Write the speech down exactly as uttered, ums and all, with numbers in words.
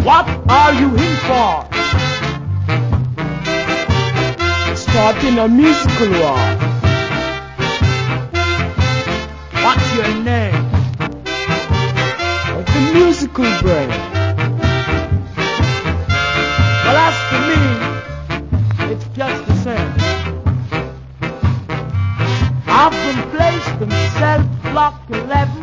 What are you in for? Starting a musical war. What's your name? Of the musical brain. Well, as for me, it's just the same. I've been placed in cell block eleven.